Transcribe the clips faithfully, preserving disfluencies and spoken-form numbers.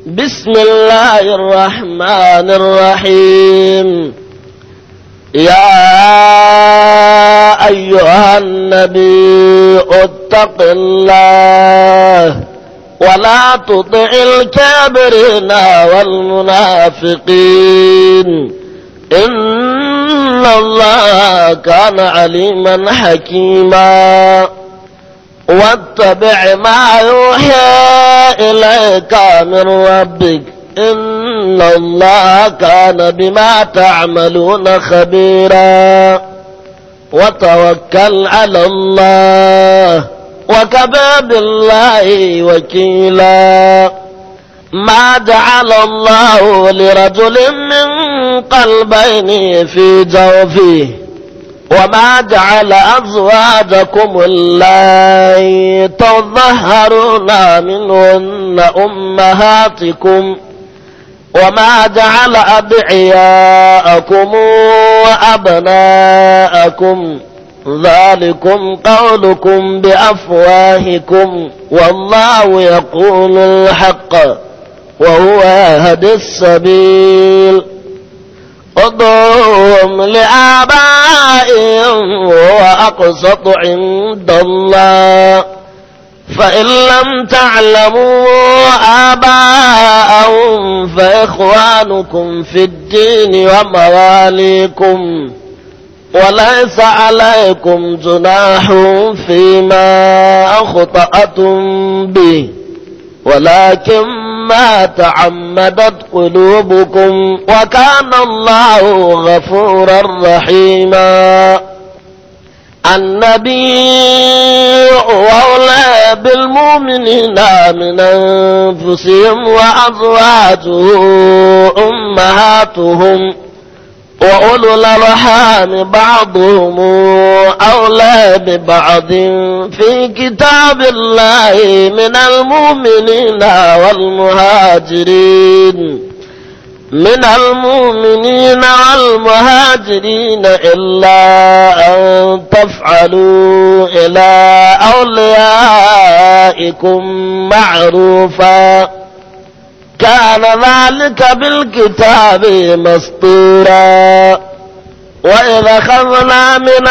بسم الله الرحمن الرحيم. يا أيها النبي اتق الله ولا تطع الكافرين والمنافقين إن الله كان عليما حكيما. واتبع ما يوحى إليك من ربك إن الله كان بما تعملون خبيرا. وتوكل على الله وكفى بالله وكيلا. ما جعل الله لرجل من قلبين في جوفه وما جعل أزواجكم اللائي تظهرون منهن أمهاتكم وما جعل أدعياءكم وأبناءكم ذلكم قولكم بأفواهكم والله يقول الحق وهو يهدي السبيل. ادعوهم لآبائهم وهو أقسط عند الله فإن لم تعلموا آباءهم فإخوانكم في الدين ومواليكم وليس عليكم جناح فيما أخطأتم به ولكن ما تعمدت قلوبكم وكان الله غفورا رحيما. النبي أولى بالمؤمنين من أنفسهم وأزواجه أمهاتهم وأولو الأرحام بعضهم أولى ببعض في كتاب الله من المؤمنين والمهاجرين من المؤمنين والمهاجرين إلا أن تفعلوا إلى أوليائكم معروفا كان ذلك بالكتاب مسطورا. وإذا أخذنا من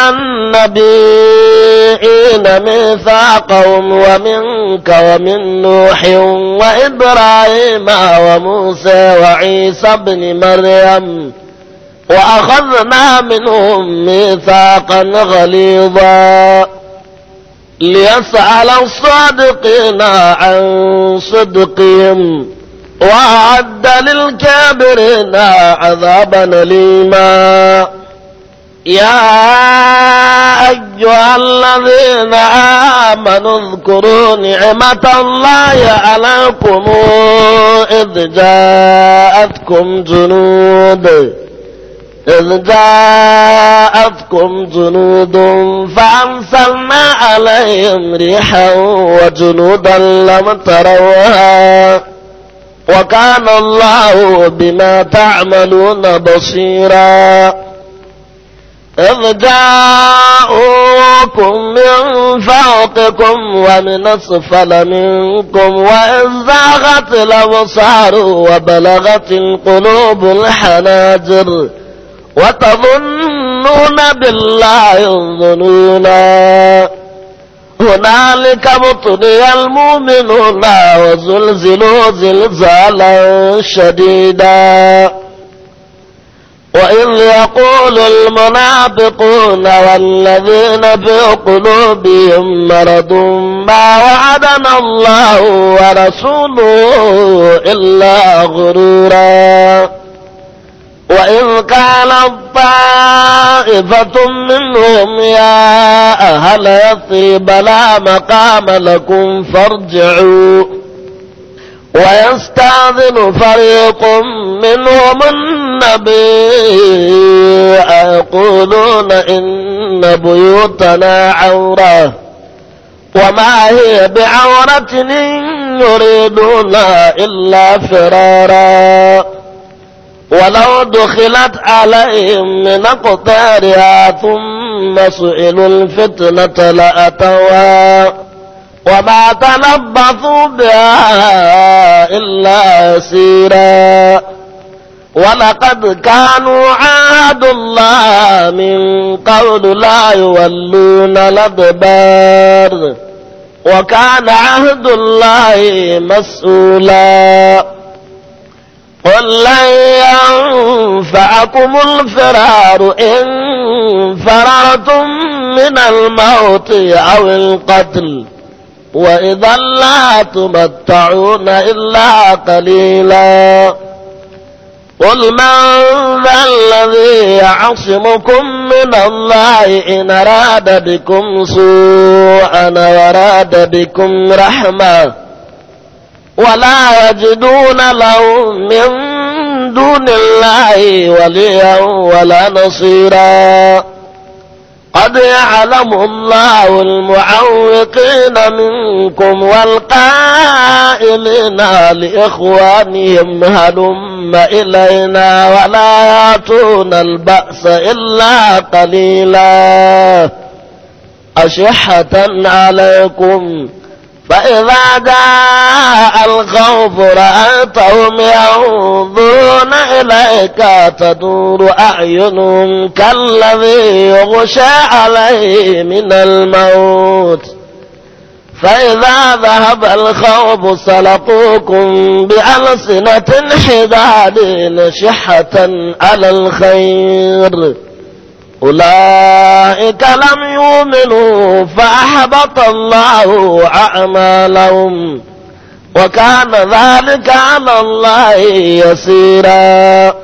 النبيين ميثاقهم ومنك ومن نوح وإبراهيم وموسى وعيسى ابن مريم وأخذنا منهم ميثاقا غليظا ليسأل الصادقين عن صدقهم وأعد للكافرين عذابا أليما. يا أيها الذين آمنوا اذكروا نعمة الله عليكم إذ جاءتكم جنود إذ جاءتكم جنود فأرسلنا عليهم ريحا وجنودا لم تروها وكان الله بما تعملون بصيرا. إذ جاءوكم من فوقكم ومن أسفل منكم وإذ زاغت الأبصار وبلغت القلوب الحناجر وتظنون بالله الظنونا. هنالك ابتلي المؤمنون وزلزلوا زلزالا شديدا. وإذ يقول المنافقون والذين في قلوبهم مرض ما وعدنا الله ورسوله إلا غرورا. وإذ قالت طائفة منهم يا أهل يثرب لا مقام لكم فارجعوا ويستأذن فريق منهم النبي يقولون إن بيوتنا عورة وما هي بعورة إن يريدون إلا فرارا. ولو دخلت عليهم من أقطارها ثم سئلوا الفتنة لأتوها وما تلبثوا بها إلا يسيرا ولقد كانوا عاهدوا الله من قبل لا يولون الأدبار وكان عهد الله مسؤولا قل لن ينفعكم الفرار إن فررتم من الموت أو القتل وإذا لا تمتعون إلا قليلا قل من ذا الذي يعصمكم من الله إن أراد بكم سوءا وأراد بكم رحمة ولا يجدون لهم من دون الله وليا ولا نصيرا قد يعلم الله المعوقين منكم والقائلين لإخوانهم هلم إلينا ولا يأتون البأس إلا قليلا أشحة عليكم فإذا جاء الخوف رأيتهم ينظرون إليك تدور أعينهم كالذي يغشى عليه من الموت فإذا ذهب الخوف سلقوكم بألسنة حداد شحة على الخير أولئك لم يؤمنوا فأحبط الله أعمالهم وكان ذلك على الله يسيرا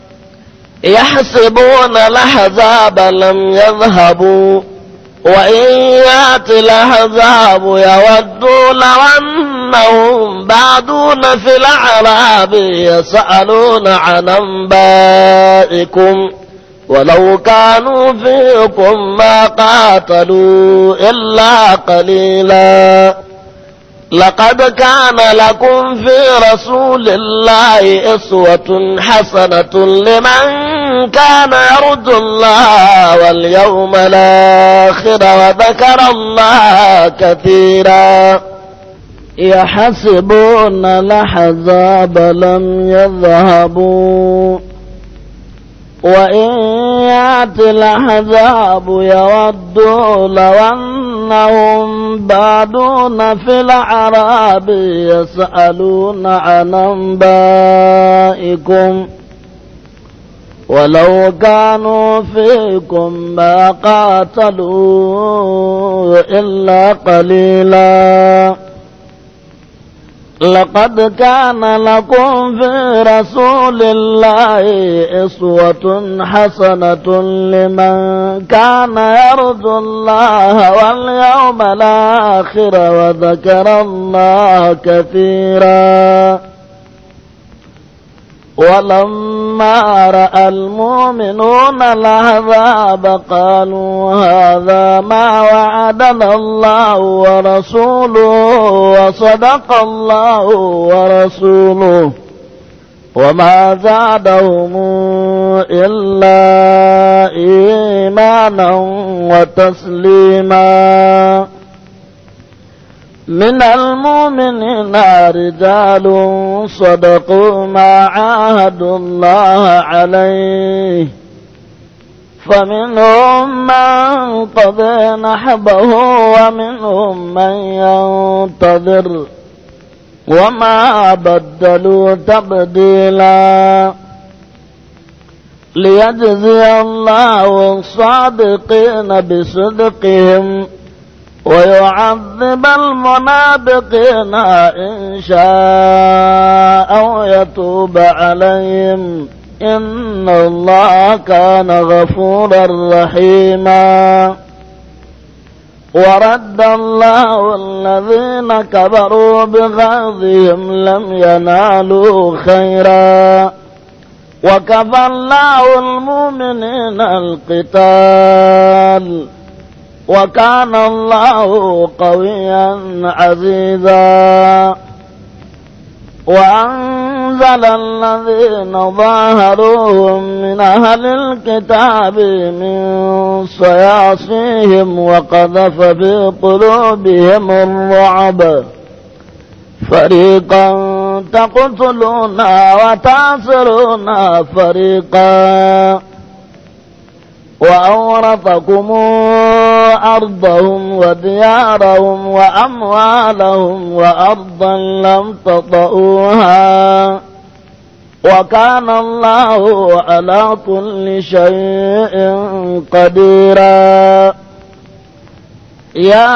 يحسبون الأحزاب لم يذهبوا وإن يأتي الأحزاب يودوا لو أنهم بعدون في الأعراب يسألون عن أنبائكم ولو كانوا فيكم ما قاتلوا إلا قليلا لقد كان لكم في رسول الله أسوة حسنة لمن كان يرجو الله واليوم الآخر وذكر الله كثيرا يحسبون الأحزاب لم يذهبوا وإن يأتي الأحزاب يودوا لو أنهم بادون في الأعراب يسألون عن أنبائكم ولو كانوا فيكم ما قاتلوا إلا قليلا لقد كان لكم في رسول الله أسوة حسنة لمن كان يرجو الله واليوم الآخر وذكر الله كثيرا ولما رأى المؤمنون الأحزاب قالوا هذا ما وعدنا الله ورسوله وصدق الله ورسوله وما زادهم إلا إيمانا وتسليما من المؤمنين رجال صدقوا ما عاهدوا الله عليه فمنهم من قضى نحبه ومنهم من ينتظر وما بدلوا تبديلا ليجزي الله الصادقين بصدقهم ويعذب المنافقين إن شاء أو يتوب عليهم إن الله كان غفورا رحيما ورد الله الذين كفروا بغيظهم لم ينالوا خيرا وكفى الله المؤمنين القتال وكان الله قويا عزيزا وأن أنزل الذين ظاهروهم من أهل الكتاب من صياصيهم وقذف في قلوبهم الرعب فريقا تقتلون وتأسرون فريقا وأورثكم أرضهم وديارهم وأموالهم وأرضا لم تطئوها وكان الله على كل شيء قديرا. يا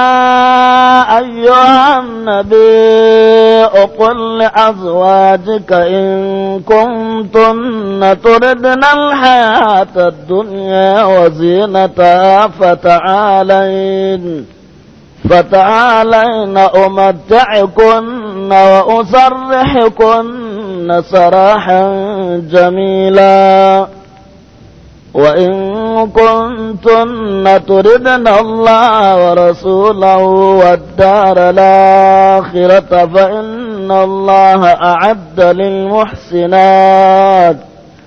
أيها النبي قل لأزواجك إن كنتن تردن الحياة الدنيا وزينتها فتعالين فتعالين أمتعكن وأسرحكن سراحا جميلا وإن كنتن تردن الله ورسوله والدار الآخرة فإن الله أعد للمحسنات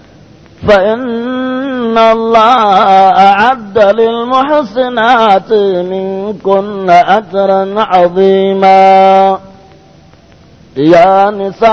فإن الله أعد للمحسنات منكن أجرا عظيما. يا نساء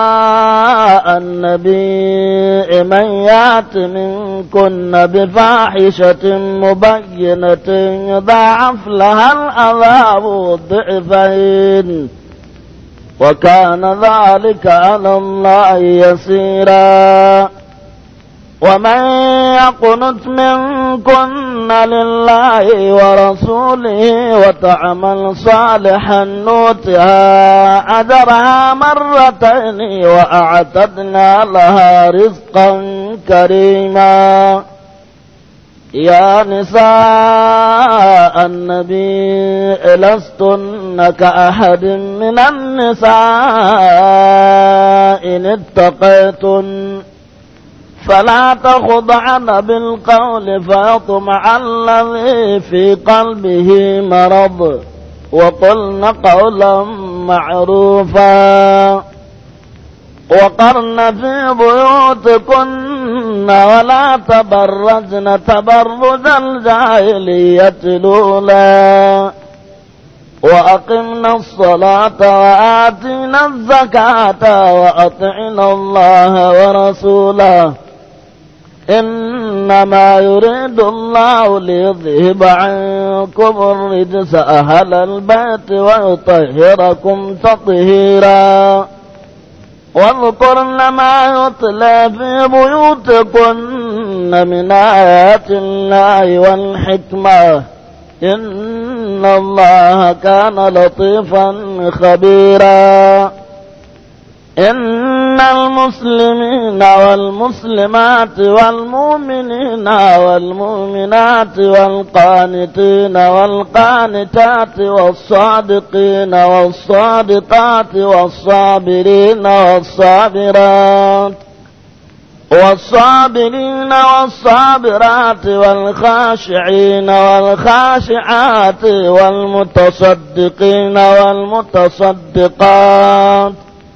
النبي من يات منكن بفاحشة مبينة يضاعف لها العذاب ضعفين وكان ذلك على الله يسيرا. ومن يقنت منكن لله ورسوله وتعمل صالحا نؤتها أجرها مرتين وأعتدنا لها رزقا كريما. يا نساء النبي لستن كأحد من النساء إن اتقيتن فلا تخضعن بالقول فيطمع الذي في قلبه مرض وقلن قولا معروفا وقرن في بيوتكن ولا تبرجن تبرج الجاهلية الأولى وأقمنا الصلاة وآتينا الزكاة وأطعنا الله ورسوله إنما يريد الله ليذهب عنكم الرجس أهل البيت ويطهركم تطهيرا. واذكرن ما يتلى في بيوتكن من آيات الله والحكمة إن الله كان لطيفا خبيرا. إن المسلمين والمسلمات والمؤمنين والمؤمنات والقانتين والقانتات والصادقين والصادقات والصابرين والصابرات والصابرين والصابرات والخاشعين والخاشعات والمتصدقين والمتصدقات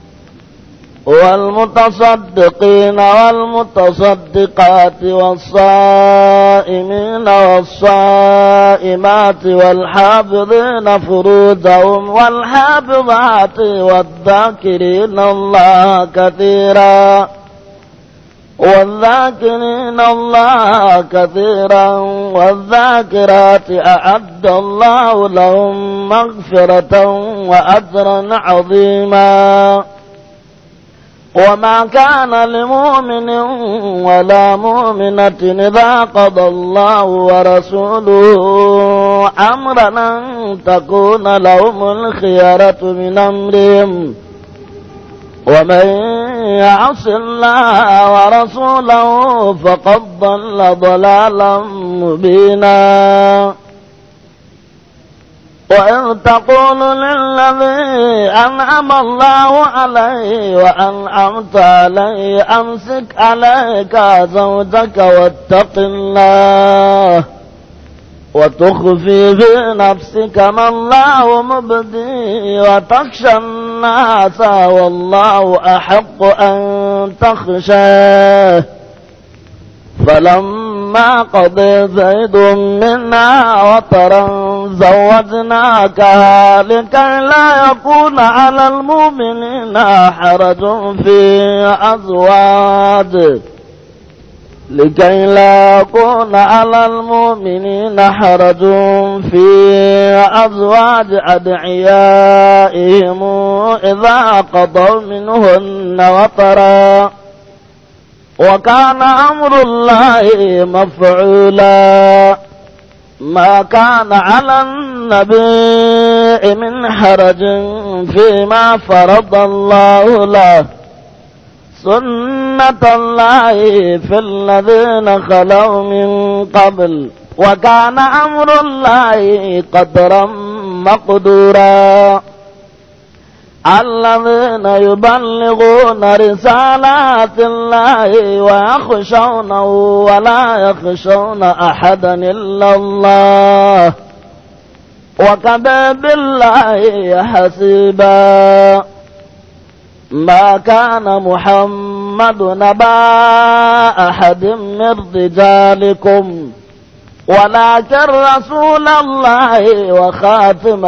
والمتصدقين والمتصدقات والصائمين والصائمات والحافظين فروجهم والحافظات والذاكرين الله كثيرا والذاكرين الله كثيرا والذاكرات أعد الله لهم مغفرة وأجرا عظيما. وما كان لمؤمن ولا مؤمنة إذا قضى الله ورسوله أمرا أن تكون لهم الخيرة من أمرهم ومن يعص الله ورسوله فقد ضل ضلالا مبينا. وإذ تقول للذي أنعم الله عليه وأنعمت عليه أمسك عليك زوجك واتق الله وتخفي في نفسك ما الله مبدي وتخشى الناس الناس والله أحق أن تخشاه فلما قضى زيد منا وطرا زوجناكها لكي لا يكون على المؤمنين حرج في أزواج لكي لا يكون على المؤمنين حرج في أزواج أدعيائهم إذا قضوا منهن وطرا وكان أمر الله مفعولا ما كان على النبي من حرج فيما فرض الله له سنة الله في الذين خلوا من قبل وكان أمر الله قدرا مقدورا الذين يبلغون رسالات الله ويخشونه ولا يخشون أحدا إلا الله وكفى بالله حسيبا ما كان محمد نبا أحد من رجالكم ولكن رسول الله وخاتم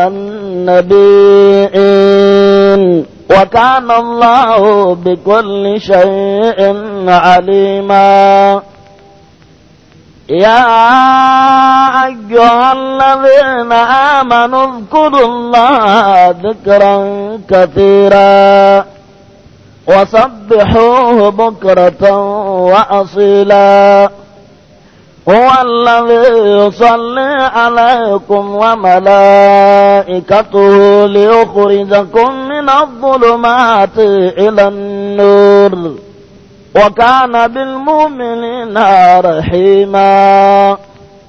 النبيين وكان الله بكل شيء عليما يا أيها الذين آمنوا اذكروا الله ذكرا كثيرا وسبحوه بكرة وأصيلا هو الذي يصلي عليكم وملائكته ليخرجكم من الظلمات إلى النور وكان بالمؤمنين رحيما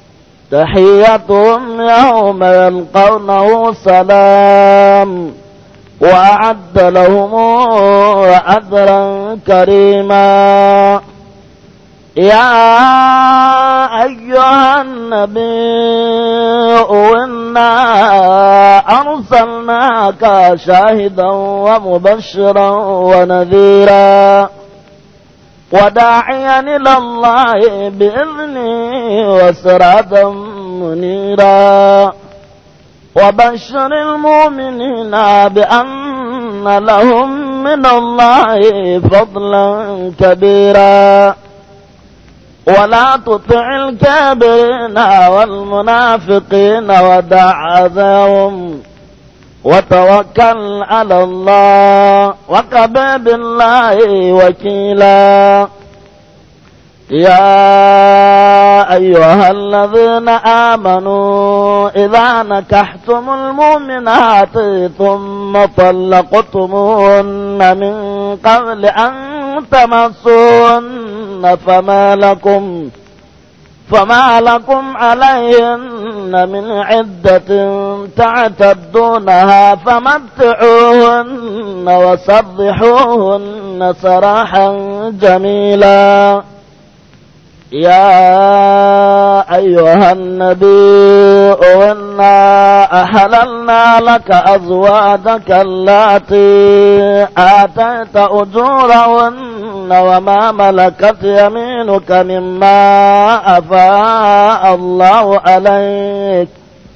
تحيتهم يوم يلقونه سلام وأعد لهم أجرا كريما يا أيها النبي إنا أرسلناك شاهدا ومبشرا ونذيرا وداعيا إلى الله بإذنه وسراجا منيرا وبشر المؤمنين بأن لهم من الله فضلا كبيرا ولا تطع الكافرين والمنافقين ودع أذاهم وتوكل على الله وكفى بالله وكيلا يا أيها الذين آمنوا إذا نكحتم المؤمنات ثم طلقتموهن من قبل أن تمسوهن فما لكم فما لكم عليهن من عدة تعتدونها فمتعوهن وسرحوهن سراحا جميلا يا أيها النبي إنا أحللنا لك أزواجك اللاتي آتيت أجورهن وما ملكت يمينك مما أفاء الله عليك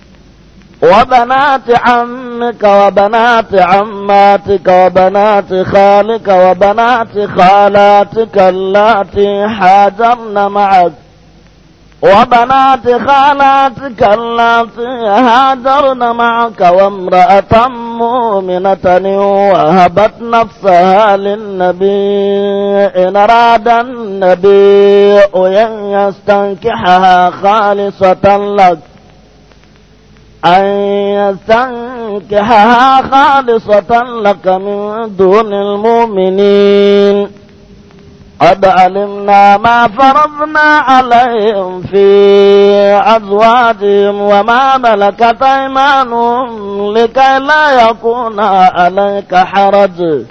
وبنات عمك وبنات عماتك وبنات خالك وبنات خالاتك اللاتي حاجرن معك وبنات خالاتك اللاتي هاجرن معك وامرأة مؤمنة وهبت نفسها للنبي إن أراد النبي أن يستنكحها خالصة لك أن يستنكحها خالصة لك من دون المؤمنين قد علمنا ما فرضنا عليهم في أزواجهم وما ملكت أيمانهم لكي لا يكون عليك حرج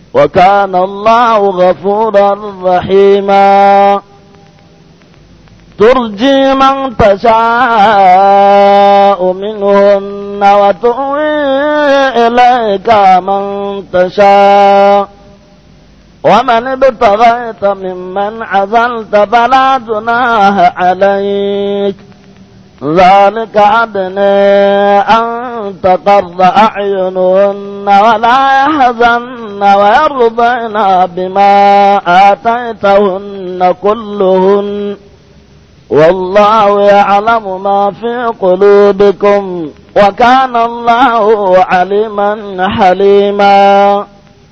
وكان الله غفورا رحيما ترجي من تشاء منهن وتؤوي إليك من تشاء ومن ابتغيت ممن عزلت فلا جناح عليك ذلك أدنى أن تقر أعينهن ولا يحزن ويرضين بما آتيتهن كلهن والله يعلم ما في قلوبكم وكان الله عليما حليما.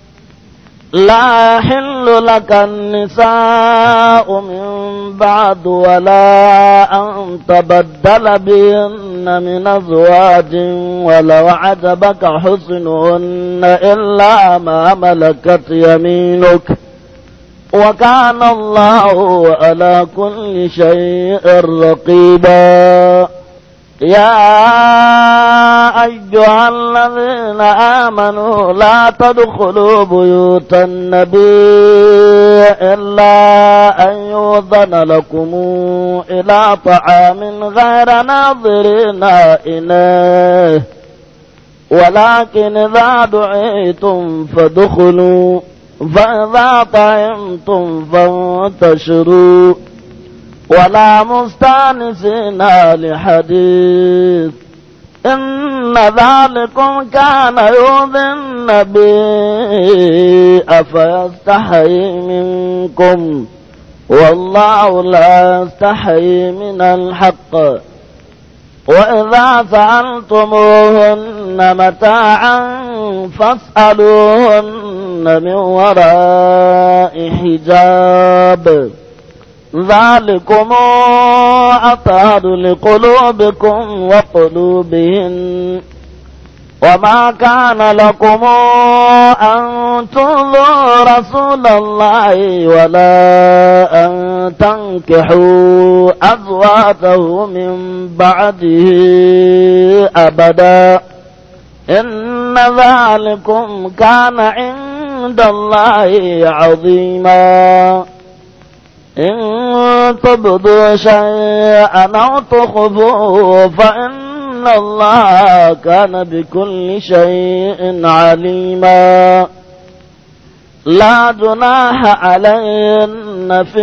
لا يحل لك النساء من بعد ولا أن تبدل بهن من أزواج ولو عجبك حسنهن إلا ما ملكت يمينك وكان الله على كل شيء رقيبا. يا أيها الذين آمنوا لا تدخلوا بيوت النبي إلا أن يؤذن لكم إلى طعام غير ناظرين إناه ولكن إذا دعيتم فادخلوا فإذا طعمتم فانتشروا ولا مستانسين لحديث إن ذلكم كان يؤذي النبي أفيستحيي منكم والله لا يستحيي من الحق. وإذا سألتموهن متاعا فاسألوهن من وراء حجاب ذلكم أطهر لقلوبكم وقلوبهن وما كان لكم أن تؤذوا رسول الله ولا أن تنكحوا أزواجه من بعده أبدا إن ذلكم كان عند الله عظيما. إن تبدوا شيئا أو تخفوه فإن الله كان بكل شيء عليما. لا جناح عليهن في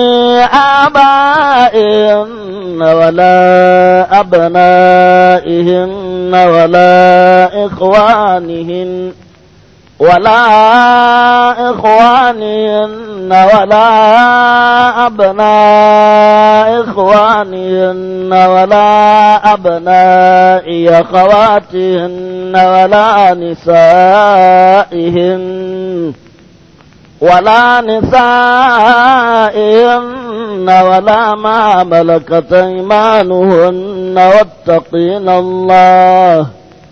آبائهن ولا أبنائهن ولا إخوانهن ولا إخوانهن ولا أبناء إخوانهن ولا أبناء أخواتهن ولا نسائهن ولا نسائهن ولا ما ملكت أيمانهن واتقين الله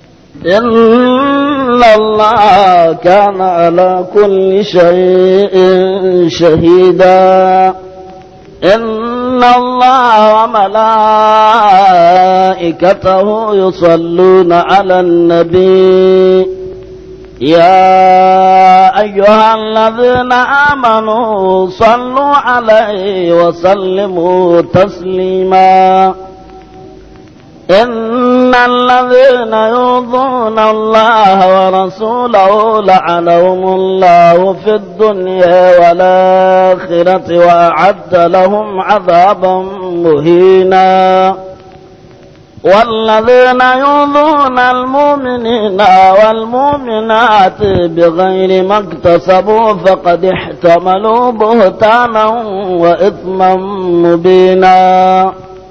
إن الله كان على كل شيء شهيدا. إن الله وملائكته يصلون على النبي يا أيها الذين آمنوا صلوا عليه وسلموا تسليما. إن الذين يؤذون الله ورسوله لعنهم الله في الدنيا والآخرة وأعد لهم عذابا مهينا. والذين يؤذون المؤمنين والمؤمنات بغير ما اكتسبوا فقد احتملوا بهتانا وإثما مبينا.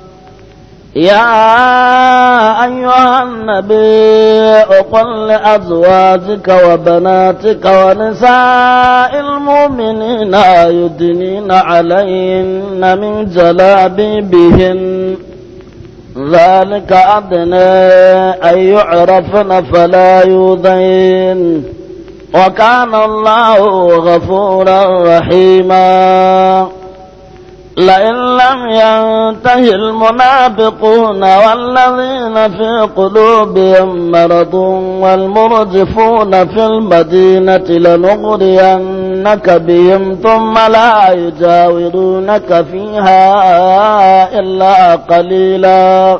يا أيها النبي قل لأزواجك وبناتك ونساء المؤمنين يدنين عليهن من جلابيبهن ذلك أدنى أن يعرفن فلا يؤذين وكان الله غفورا رحيما. لئن لم ينته المنافقون والذين في قلوبهم مرض والمرجفون في المدينة لنغرينك بهم ثم لا يجاورونك فيها إلا قليلا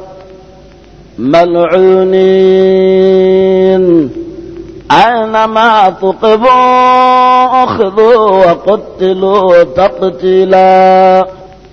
ملعونين أينما ثقبوا أخذوا وقتلوا تقتيلا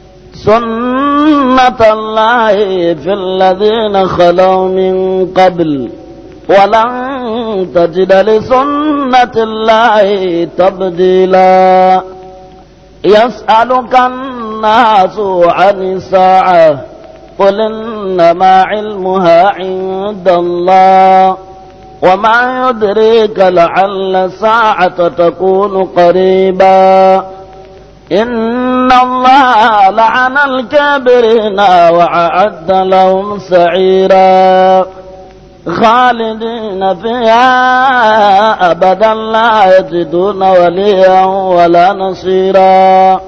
سنة الله في الذين خلوا من قبل ولن تجد لسنة الله تبديلا يسألك الناس عن الساعة قل إنما علمها عند الله وما يدريك لعل الساعة تكون قريبا إن الله لعن الكافرين وأعد لهم سعيرا خالدين فيها أبدا لا يجدون وليا ولا نصيرا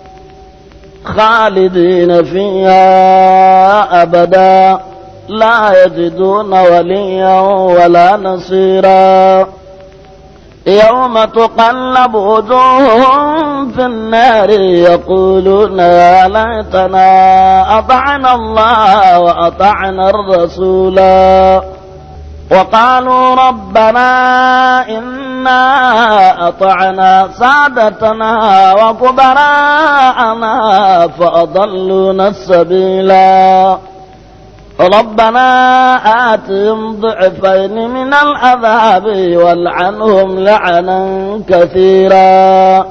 خالدين فيها أبدا لا يجدون وليا ولا نصيرا يوم تقلب وجوههم في النار يقولون يا ليتنا أطعنا الله وأطعنا الرسولا وقالوا ربنا إنا أطعنا سادتنا وكبراءنا فأضلونا السبيلا ربنا آتهم ضعفين من العذاب والعنهم لعنا كثيرا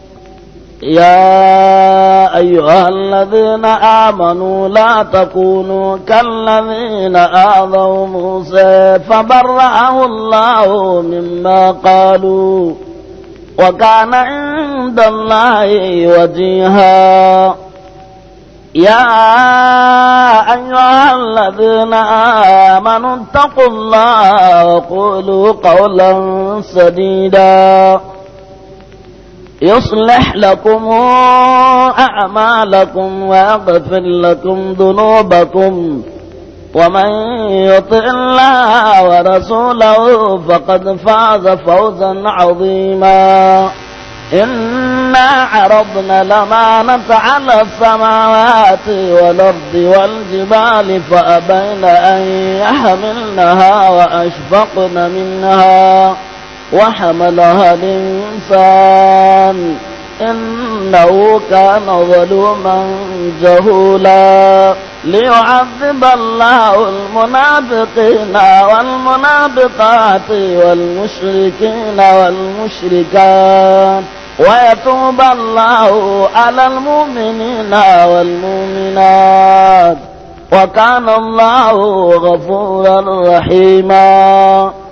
يا أيها الذين آمنوا لا تكونوا كالذين آذوا موسى فبرأه الله مما قالوا وكان عند الله وجيها يا أيها الذين آمنوا اتقوا الله وقولوا قولا سديدا يصلح لكم أعمالكم ويغفر لكم ذنوبكم ومن يطع الله ورسوله فقد فاز فوزا عظيما إنا عرضنا الأمانة على السماوات والأرض والجبال فأبين أن يحملنها وأشفقن منها وحملها الإنسان إنه كان ظلوما جهولا ليعذب الله المنافقين والمنافقات والمشركين والمشركات ويتوب الله على المؤمنين والمؤمنات وكان الله غفورا رحيما